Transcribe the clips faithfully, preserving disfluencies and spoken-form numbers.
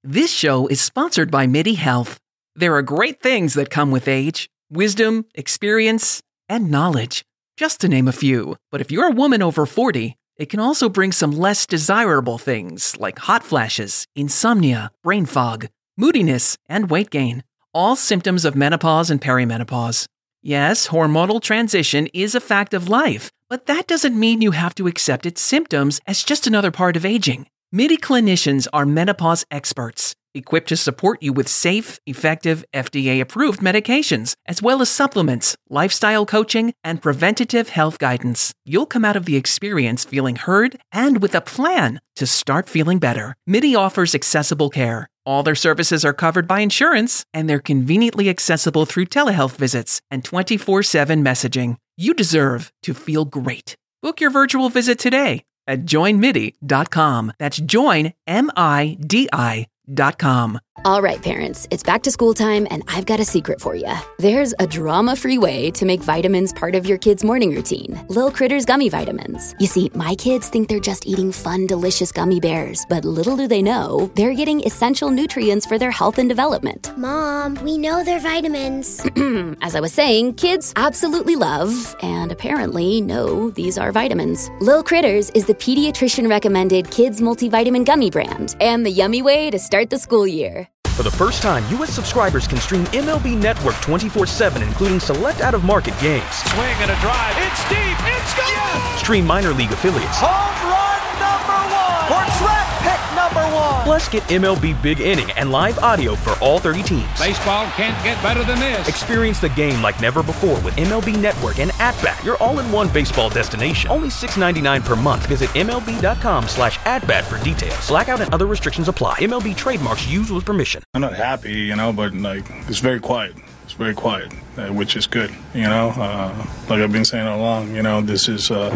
This show is sponsored by MIDI Health. There are great things that come with age: wisdom, experience, and knowledge, just to name a few. But if you're a woman over forty, it can also bring some less desirable things like hot flashes, insomnia, brain fog, moodiness, and weight gain. All symptoms of menopause and perimenopause. Yes, hormonal transition is a fact of life, but that doesn't mean you have to accept its symptoms as just another part of aging. MIDI clinicians are menopause experts, equipped to support you with safe, effective, F D A-approved medications, as well as supplements, lifestyle coaching, and preventative health guidance. You'll come out of the experience feeling heard and with a plan to start feeling better. MIDI offers accessible care. All their services are covered by insurance, and they're conveniently accessible through telehealth visits and twenty-four seven messaging. You deserve to feel great. Book your virtual visit today at join midi dot com. That's join, M I D I dot com. All right, parents, it's back to school time, and I've got a secret for you. There's a drama-free way to make vitamins part of your kid's morning routine. Lil Critters Gummy Vitamins. You see, my kids think they're just eating fun, delicious gummy bears, but little do they know, they're getting essential nutrients for their health and development. Mom, we know they're vitamins. As I was saying, kids absolutely love, and apparently know, these are vitamins. Lil Critters is the pediatrician-recommended kids multivitamin gummy brand, and the yummy way to start the school year. For the first time, U S subscribers can stream M L B Network twenty-four seven, including select out-of-market games. Swing and a drive. It's deep. It's gone. Yes! Stream minor league affiliates. Home run number one. For draft pick number one. Plus, get M L B Big Inning and live audio for all thirty teams. Baseball can't get better than this. Experience the game like never before with M L B Network and At-Bat, your all-in-one baseball destination. Only six dollars and ninety-nine cents per month. Visit M L B dot com slash at-bat for details. Blackout and other restrictions apply. M L B trademarks used with permission. I'm not happy, you know, but like it's very quiet. It's very quiet, uh, which is good, you know. Uh, like I've been saying all along, you know, this is, uh,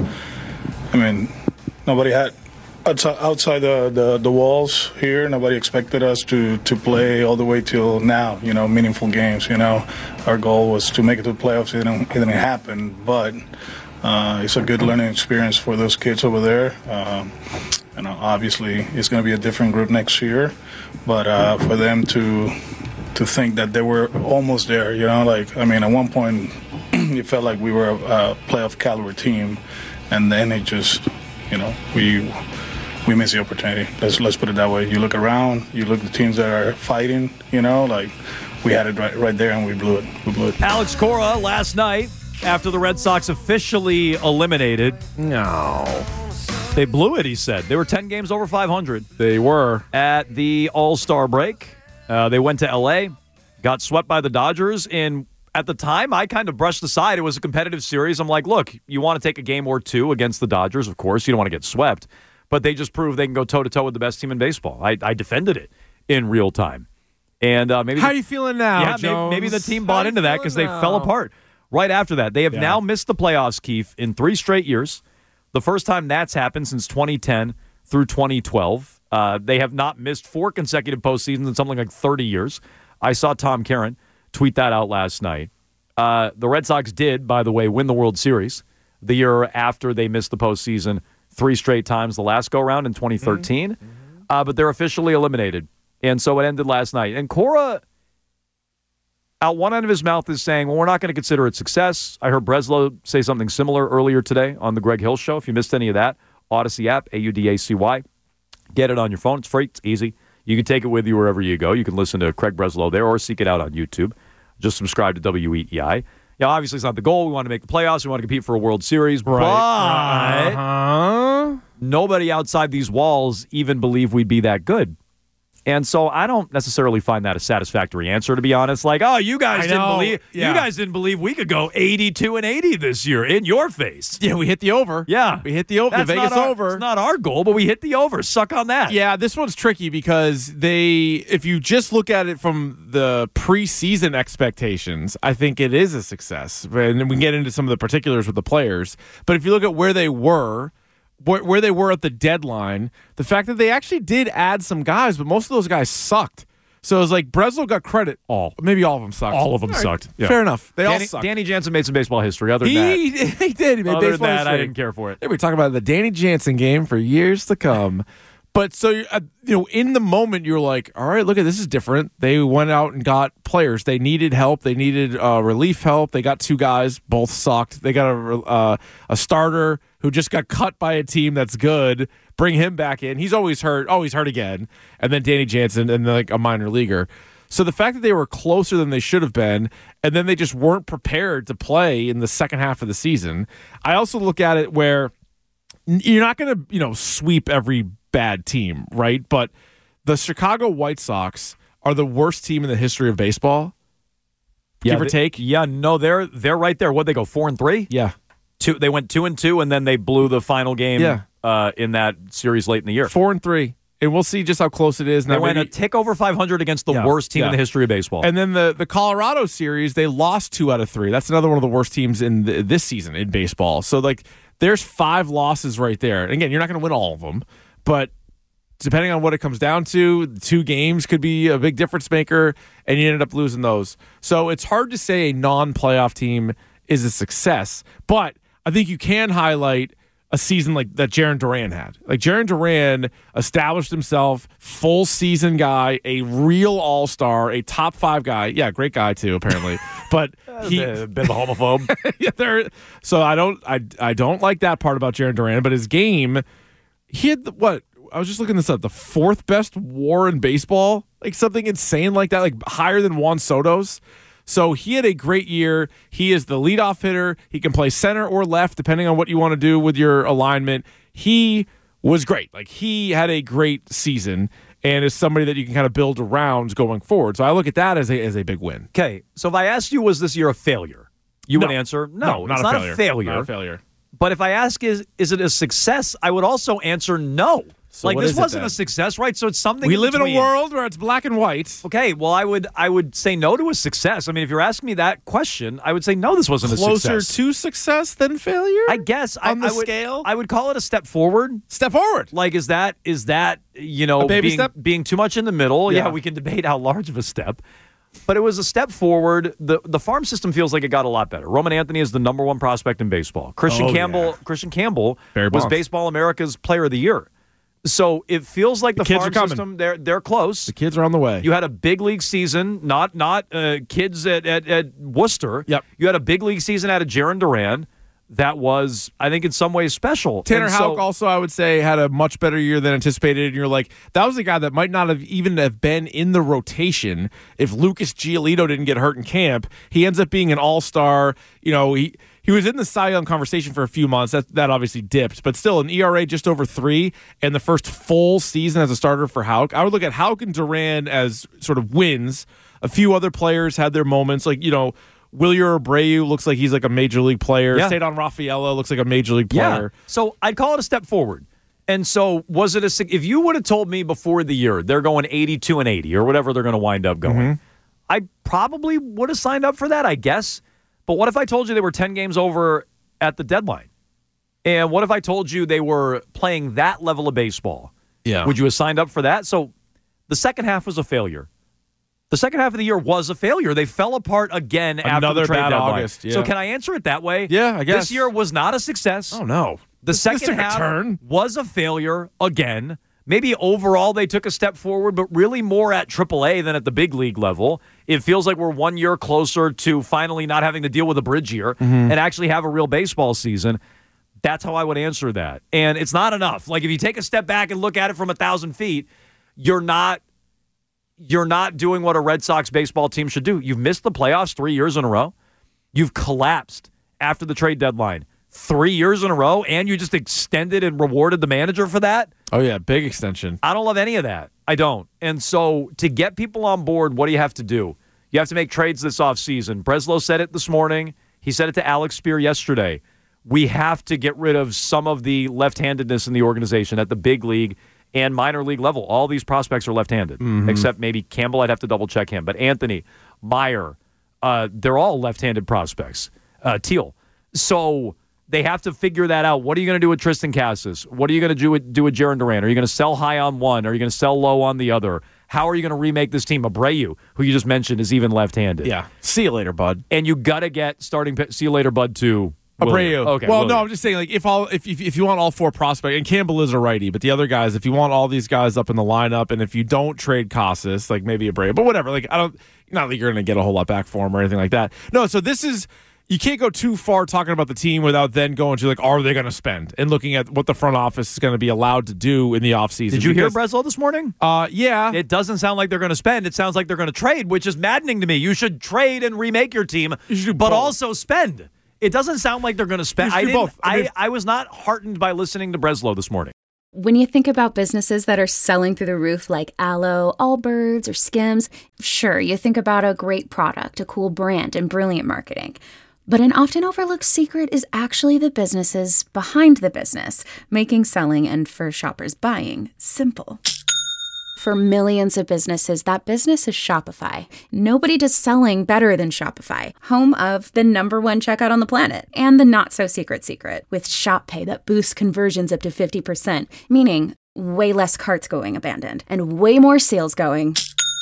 I mean, nobody had outside, outside the, the, the walls here. Nobody expected us to, to play all the way till now, you know, meaningful games. You know, our goal was to make it to the playoffs. It didn't, it didn't happen, but uh, it's a good learning experience for those kids over there. Um, you know, obviously, it's going to be a different group next year, but uh, for them to to think that they were almost there, you know, like, I mean, at one point, it felt like we were a, a playoff caliber team, and then it just, you know, we we missed the opportunity. Let's let's put it that way. You look around, you look at the teams that are fighting, you know, like, we had it right, right there, and we blew it. We blew it. Alex Cora last night, after the Red Sox officially eliminated. No. They blew it, he said. They were ten games over five hundred. They were. At the All-Star break. Uh, they went to L A, got swept by the Dodgers, and at the time, I kind of brushed aside. It was a competitive series. I'm like, look, you want to take a game or two against the Dodgers, of course. You don't want to get swept. But they just proved they can go toe-to-toe with the best team in baseball. I, I defended it in real time. And uh, maybe How the, are you feeling now, Yeah, Jones? maybe, maybe the team bought into that because they now? fell apart right after that. They have Yeah. now missed the playoffs, Keith, in three straight years. The first time that's happened since twenty ten through twenty twelve. Uh, they have not missed four consecutive postseasons in something like thirty years. I saw Tom Caron tweet that out last night. Uh, the Red Sox did, by the way, win the World Series the year after they missed the postseason three straight times the last go-round in twenty thirteen. Mm-hmm. Uh, but they're officially eliminated. And so it ended last night. And Cora, out one end of his mouth, is saying, well, we're not going to consider it success. I heard Breslow say something similar earlier today on the Greg Hill Show. If you missed any of that, Odyssey app, A U D A C Y. Get it on your phone. It's free. It's easy. You can take it with you wherever you go. You can listen to Craig Breslow there or seek it out on YouTube. Just subscribe to W E E I. Yeah, obviously it's not the goal. We want to make the playoffs. We want to compete for a World Series. Right. But Uh-huh. nobody outside these walls even believed we'd be that good. And so I don't necessarily find that a satisfactory answer, to be honest. Like, oh, you guys I didn't know. believe Yeah. you guys didn't believe we could go eighty-two and eighty this year in your face. Yeah, we hit the over. Yeah. We hit the over. The That's Vegas not our, over. It's not our goal, but we hit the over. Suck on that. Yeah, this one's tricky because they, if you just look at it from the preseason expectations, I think it is a success. And then we can get into some of the particulars with the players. But if you look at where they were, where, where they were at the deadline, the fact that they actually did add some guys, but most of those guys sucked. So it was like Breslow got credit. All. Maybe all of them sucked. All of them all right, sucked. Yeah. Fair enough. They Danny, all sucked. Danny Jansen made some baseball history. Other than that, He, he did. He made other than baseball that I history. didn't care for it. They were talking about the Danny Jansen game for years to come. But so, uh, you know, in the moment, you're like, all right, look at this is different. They went out and got players. They needed help. They needed uh, relief help. They got two guys, both sucked. They got a, uh, a starter who just got cut by a team that's good. Bring him back in. He's always hurt. Oh, he's hurt again. And then Danny Jansen and then like a minor leaguer. So the fact that they were closer than they should have been, and then they just weren't prepared to play in the second half of the season. I also look at it where you're not going to, you know, sweep every bad team, right? But the Chicago White Sox are the worst team in the history of baseball. Yeah, give or they, take. Yeah, no, they're they're right there. What'd they go, four and three? Yeah. Two. They went two and two, and then they blew the final game yeah. uh, in that series late in the year. Four and three. And we'll see just how close it is. They now, went maybe, a tick over five hundred against the yeah, worst team yeah. in the history of baseball. And then the, the Colorado series, they lost two out of three. That's another one of the worst teams in the, this season in baseball. So, like, there's five losses right there. And again, you're not going to win all of them, but depending on what it comes down to, two games could be a big difference maker, and you ended up losing those. So it's hard to say a non-playoff team is a success, but I think you can highlight a season like that Jarren Duran had. Like Jarren Duran established himself, full season guy, a real all-star, a top five guy. Yeah, great guy too, apparently. But he a bit of a homophobe. yeah, there. So I don't, I, I don't like that part about Jarren Duran. But his game, he had the, what? I was just looking this up. The fourth best WAR in baseball, like something insane like that, like higher than Juan Soto's. So he had a great year. He is the leadoff hitter. He can play center or left, depending on what you want to do with your alignment. He was great. Like, he had a great season and is somebody that you can kind of build around going forward. So I look at that as a as a big win. Okay, so if I asked you, was this year a failure? You No. would answer, no, No, not it's a not failure. a failure. Not a failure. But if I ask, is is it a success? I would also answer no. So like, what this is it wasn't then? a success, right? So it's something We in live in between. a world where it's black and white. Okay, well, I would I would say no to a success. I mean, if you're asking me that question, I would say no, this wasn't a Closer success. to success than failure? I guess On I, the I would, scale? I would call it a step forward. Step forward. Like, is that is that you know A baby being, step? being too much in the middle? Yeah. Yeah. We can debate how large of a step, but it was a step forward. the The farm system feels like it got a lot better. Roman Anthony is the number one prospect in baseball. Christian Oh, Campbell, yeah. Christian Campbell Barry was Bonds. Baseball America's Player of the Year. So it feels like the, The kids farm are coming. system they're they're close. The kids are on the way. You had a big league season, not not uh, kids at, at, at Worcester. Yep. You had a big league season out of Jarren Duran that was, I think, in some ways special. Tanner And Houck so- also, I would say, had a much better year than anticipated. And you're like, that was a guy that might not have even have been in the rotation if Lucas Giolito didn't get hurt in camp. He ends up being an all-star. You know, he he was in the Cy Young conversation for a few months. That that obviously dipped, but still an E R A just over three and the first full season as a starter for Houck. I would look at Houck and Duran as sort of wins. A few other players had their moments, like, you know, Wilyer Abreu looks like he's like a major league player. Yeah. Cedon Rafaela looks like a major league player. Yeah. So I'd call it a step forward. And so was it a sig- if you would have told me before the year they're going eighty-two and eighty or whatever they're going to wind up going, Mm-hmm. I probably would have signed up for that, I guess. But what if I told you they were ten games over at the deadline? And what if I told you they were playing that level of baseball? Yeah. Would you have signed up for that? So the second half was a failure. The second half of the year was a failure. They fell apart again after Another the trade bad deadline. August, yeah. So can I answer it that way? Yeah, I guess. This year was not a success. Oh, no. The This- this second took a half turn. was a failure again. Maybe overall they took a step forward, but really more at triple A than at the big league level. It feels like we're one year closer to finally not having to deal with a bridge year Mm-hmm. and actually have a real baseball season. That's how I would answer that. And it's not enough. Like, if you take a step back and look at it from a thousand feet, you're not you're not doing what a Red Sox baseball team should do. You've missed the playoffs three years in a row. You've collapsed after the trade deadline three years in a row, and you just extended and rewarded the manager for that. Oh, yeah, big extension. I don't love any of that. I don't. And so to get people on board, what do you have to do? You have to make trades this offseason. Breslow said it this morning. He said it to Alex Spear yesterday. We have to get rid of some of the left-handedness in the organization at the big league and minor league level. All these prospects are left-handed, Mm-hmm. except maybe Campbell. I'd have to double-check him. But Anthony, Meyer, uh, they're all left-handed prospects. Uh, Teal. So they have to figure that out. What are you going to do with Tristan Casas? What are you going to do with, do with Jarren Duran? Are you going to sell high on one? Are you going to sell low on the other? How are you going to remake this team? Abreu, who you just mentioned, is even left-handed. Yeah. See you later, bud. And you got to get starting – see you later, bud, to Abreu. Okay. Well, Williams. no, I'm just saying, like, if all if, if if you want all four prospects, and Campbell is a righty, but the other guys, if you want all these guys up in the lineup, and if you don't trade Casas, like maybe Abreu, but whatever, like I don't, not that you're going to get a whole lot back for him or anything like that. No, so this is. You can't go too far talking about the team without then going to, like, are they going to spend? And looking at what the front office is going to be allowed to do in the offseason. Did you because, hear Breslow this morning? Uh, yeah. It doesn't sound like they're going to spend. It sounds like they're going to trade, which is maddening to me. You should trade and remake your team, but both. also spend. It doesn't sound like they're going to spend. I, do didn't, both. I mean, I, I was not heartened by listening to Breslow this morning. When you think about businesses that are selling through the roof like Aloe, Allbirds, or Skims, sure, you think about a great product, a cool brand, and brilliant marketing. But an often overlooked secret is actually the businesses behind the business, making selling and for shoppers buying simple. For millions of businesses, that business is Shopify. Nobody does selling better than Shopify, home of the number one checkout on the planet, and the not-so-secret secret, with Shop Pay that boosts conversions up to fifty percent, meaning way less carts going abandoned, and way more sales going.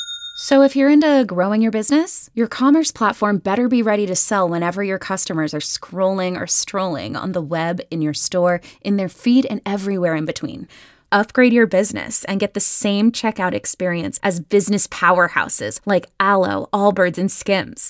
So if you're into growing your business, your commerce platform better be ready to sell whenever your customers are scrolling or strolling on the web, in your store, in their feed, and everywhere in between. Upgrade your business and get the same checkout experience as business powerhouses like Aloe, Allbirds, and Skims.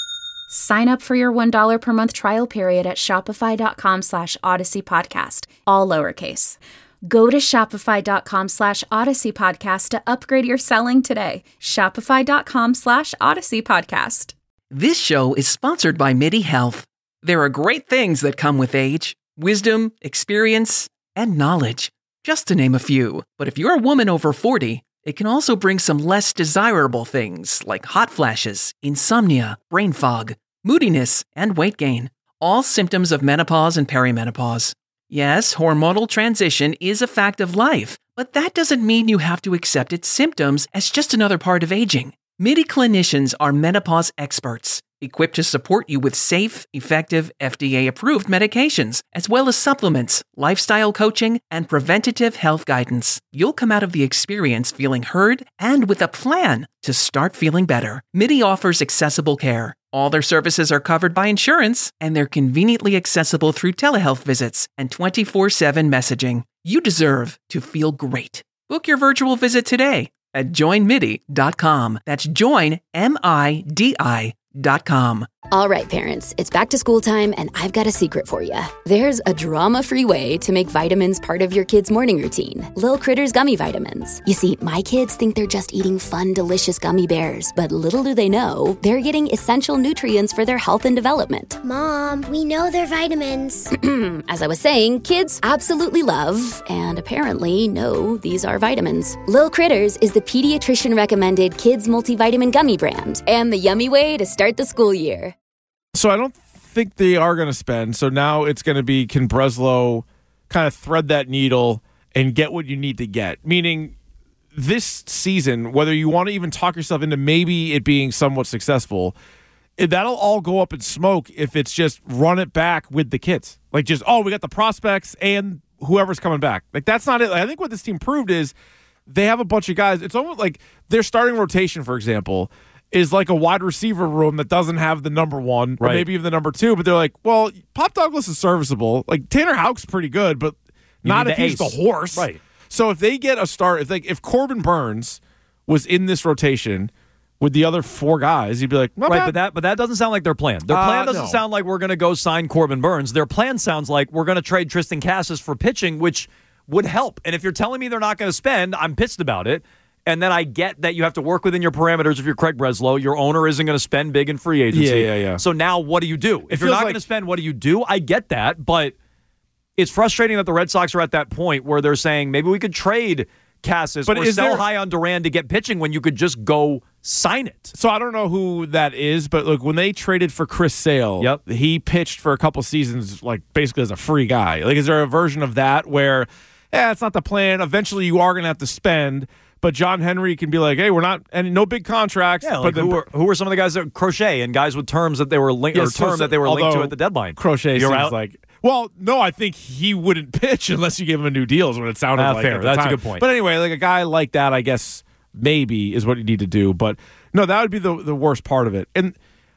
Sign up for your one dollar per month trial period at shopify.com slash Odyssey Podcast, all lowercase. Go to shopify.com slash Odyssey Podcast to upgrade your selling today. Shopify.com slash Odyssey Podcast. This show is sponsored by MIDI Health. There are great things that come with age, wisdom, experience, and knowledge, just to name a few. But if you're a woman over forty, it can also bring some less desirable things like hot flashes, insomnia, brain fog, moodiness, and weight gain, all symptoms of menopause and perimenopause. Yes, hormonal transition is a fact of life, but that doesn't mean you have to accept its symptoms as just another part of aging. MIDI clinicians are menopause experts, equipped to support you with safe, effective, F D A-approved medications, as well as supplements, lifestyle coaching, and preventative health guidance. You'll come out of the experience feeling heard and with a plan to start feeling better. MIDI offers accessible care. All their services are covered by insurance, and they're conveniently accessible through telehealth visits and twenty-four seven messaging. You deserve to feel great. Book your virtual visit today at join midi dot com. That's join, M I D I dot com. All right, parents, it's back to school time, and I've got a secret for you. There's a drama-free way to make vitamins part of your kids' morning routine. Lil Critters Gummy Vitamins. You see, my kids think they're just eating fun, delicious gummy bears, but little do they know, they're getting essential nutrients for their health and development. Mom, we know they're vitamins. As I was saying, kids absolutely love, and apparently know, these are vitamins. Lil Critters is the pediatrician-recommended kids multivitamin gummy brand, and the yummy way to start the school year. So I don't think they are going to spend. So now it's going to be, can Breslow kind of thread that needle and get what you need to get? Meaning this season, whether you want to even talk yourself into maybe it being somewhat successful, that'll all go up in smoke if it's just run it back with the kids. Like just, oh, we got the prospects and whoever's coming back. Like that's not it. Like, I think what this team proved is they have a bunch of guys. It's almost like their starting rotation, for example, is like a wide receiver room that doesn't have the number one or right. maybe even the number two, but they're like, well, Pop Douglas is serviceable. Like Tanner Houck's pretty good, but you not if the he's ace. the horse. Right. So if they get a start, if like if Corbin Burns was in this rotation with the other four guys, you'd be like, not right, bad. but that but that doesn't sound like their plan. Their plan Uh, doesn't no. sound like we're going to go sign Corbin Burns. Their plan sounds like we're going to trade Tristan Casas for pitching, which would help. And if you're telling me they're not going to spend, I'm pissed about it. And then I get that you have to work within your parameters if you're Craig Breslow. Your owner isn't going to spend big in free agency. Yeah, yeah, yeah. So now what do you do? If you're feels not like- going to spend, what do you do? I get that, but it's frustrating that the Red Sox are at that point where they're saying maybe we could trade Casas But or is sell there- high on Duran to get pitching when you could just go sign it. So I don't know who that is, but look, when they traded for Chris Sale, Yep. he pitched for a couple seasons like basically as a free guy. Like, is there a version of that where, yeah, it's not the plan. Eventually you are going to have to spend, but John Henry can be like, hey, we're not, and no big contracts. Yeah, but like then who, were, who were some of the guys that crochet and guys with terms that they were linked Yeah, or so- term so- that they were linked to although at the deadline? Crochet You're seems out? like, well, no, I think he wouldn't pitch unless you gave him a new deal is what it sounded Ah, like. fair. At the That's a time. good point. But anyway, like a guy like that, I guess maybe is what you need to do. But no, that would be the the worst part of it. And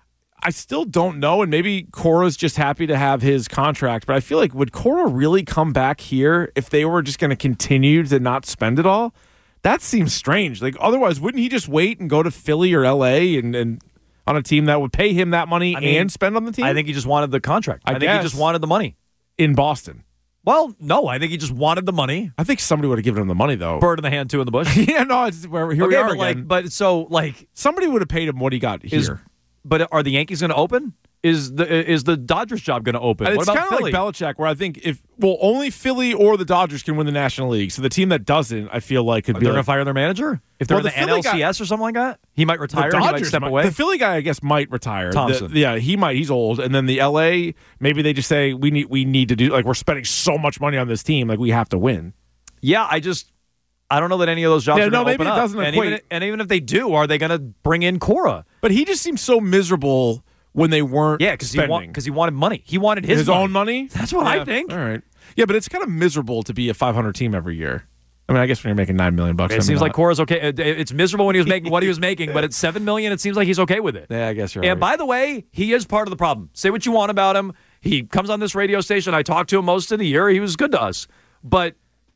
I still don't know, and maybe Cora's just happy to have his contract, but I feel like would Cora really come back here if they were just going to continue to not spend it all? That seems strange. Like, otherwise, wouldn't he just wait and go to Philly or L A and, and on a team that would pay him that money I mean, and spend on the team? I think he just wanted the contract. I, I think guess. he just wanted the money. In Boston. Well, no, I think he just wanted the money. I think somebody would have given him the money, though. Bird in the hand, two in the bush. yeah, no, it's, here okay, we are but again. Like, but so, like... Somebody would have paid him what he got here. Is, but are the Yankees going to open? Is the is the Dodgers job going to open? And what it's about kind of Philly? like Belichick, where I think if well, only Philly or the Dodgers can win the National League. So the team that doesn't, I feel like, could They're be going like, to fire their manager if they're Well, in the the, Philly N L C S guy- or something like that. He might retire. the He might Dodgers step might- away. The Philly guy, I guess, might retire. Thompson. The- yeah, he might. He's old. And then the L A, maybe they just say we need we need to do like we're spending so much money on this team, like we have to win. Yeah, I just I don't know that any of those jobs Yeah, are no, going to maybe open it up. doesn't and equate. even and even if they do, are they going to bring in Cora? But he just seems so miserable when they weren't Yeah, because he, spending. wa- 'cause he wanted money. He wanted his, his money. own money. That's what Yeah. I think. All right. Yeah, but it's kind of miserable to be a five hundred team every year. I mean, I guess when you're making nine million bucks, It maybe seems not. like Cora's okay. It- It's miserable when he was making what he was making, but at seven million, it seems like he's okay with it. Yeah, I guess you're And right. by the way, he is part of the problem. Say what you want about him. He comes on this radio station. I talked to him most of the year. He was good to us, but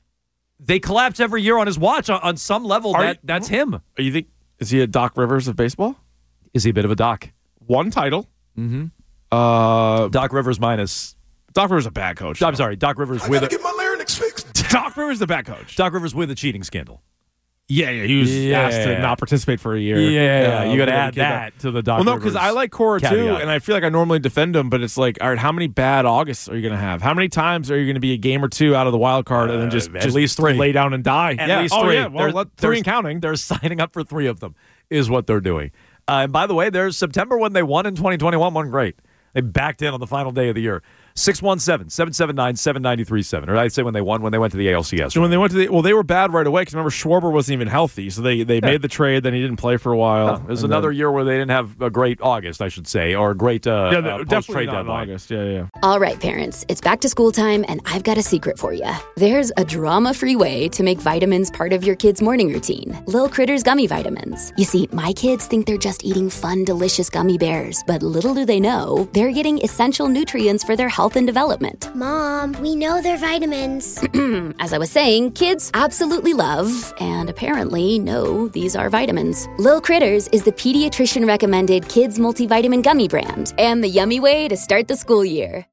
they collapse every year on his watch. On, on some level, Are that you- that's him. You think is he a Doc Rivers of baseball? Is he a bit of a Doc? One title. Mm-hmm. Uh, Doc Rivers minus. Doc Rivers is a bad coach. I'm though. sorry, Doc Rivers with a, Get my larynx fixed. Doc Rivers is a bad coach. Doc Rivers with a cheating scandal. Yeah, yeah, he was Yeah. asked to not participate for a year. Yeah, Uh, you got to but add he came that back. to the Doc. Well, no, Rivers because I like Cora too, caveat. and I feel like I normally defend him, but it's like, all right, how many bad Augusts are you going to have? How many times are you going to be a game or two out of the wild card and then just, Uh, at just least three. lay down and die? At yeah. least oh, three. yeah, well, They're- let, they're- three and counting. They're signing up for three of them, is what they're doing. Uh, and by the way, there's September when they won in twenty twenty-one. Wasn't great. They backed in on the final day of the year. six one seven, seven seven nine, seven nine three seven. Or I'd say when they won, when they went to the A L C S. So when they went to the well, they were bad right away because remember Schwarber wasn't even healthy, so they, they Yeah. made the trade. Then he didn't play for a while. Oh, it was and another then, year where they didn't have a great August, I should say, or a great uh, yeah, uh, definitely post-trade not in deadline. August. Yeah, yeah. All right, parents, it's back to school time, and I've got a secret for you. There's a drama-free way to make vitamins part of your kid's morning routine. Lil Critters Gummy Vitamins. You see, my kids think they're just eating fun, delicious gummy bears, but little do they know, they're getting essential nutrients for their health and development. Mom, we know they're vitamins. As I was saying, kids absolutely love, and apparently know, these are vitamins. Lil Critters is the pediatrician-recommended kids multivitamin gummy brand, and the yummy way to start the school year.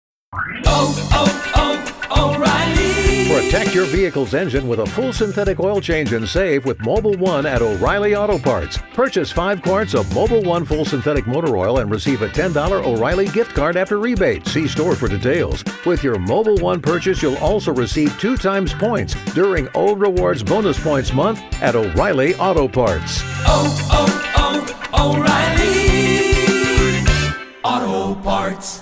Protect your vehicle's engine with a full synthetic oil change and save with Mobile One at O'Reilly Auto Parts. Purchase five quarts of Mobile One full synthetic motor oil and receive a ten dollars O'Reilly gift card after rebate. See store for details. With your Mobile One purchase, you'll also receive two times points during O Rewards Bonus Points Month at O'Reilly Auto Parts. Oh, oh, oh, O'Reilly Auto Parts.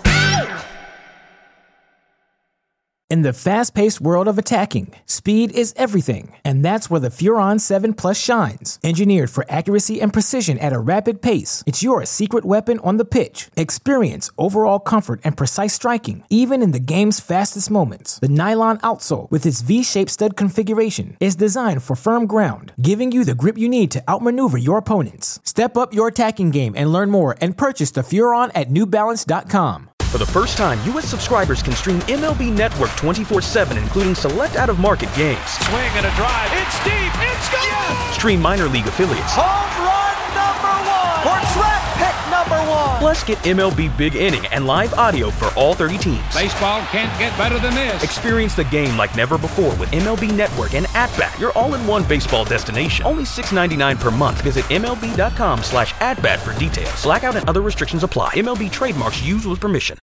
In the fast-paced world of attacking, speed is everything, and that's where the Furon seven Plus shines. Engineered for accuracy and precision at a rapid pace, it's your secret weapon on the pitch. Experience overall comfort and precise striking, even in the game's fastest moments. The nylon outsole, with its V-shaped stud configuration, is designed for firm ground, giving you the grip you need to outmaneuver your opponents. Step up your attacking game and learn more and purchase the Furon at new balance dot com. For the first time, U S subscribers can stream M L B Network twenty-four seven, including select out-of-market games. Swing and a drive. It's deep. It's gone. Yes. Stream minor league affiliates. Home run number one. For track pick number one. Plus, get M L B Big Inning and live audio for all thirty teams. Baseball can't get better than this. Experience the game like never before with M L B Network and At-Bat, your all-in-one baseball destination. Only six ninety-nine per month. Visit M L B dot com slash at bat for details. Blackout and other restrictions apply. M L B trademarks used with permission.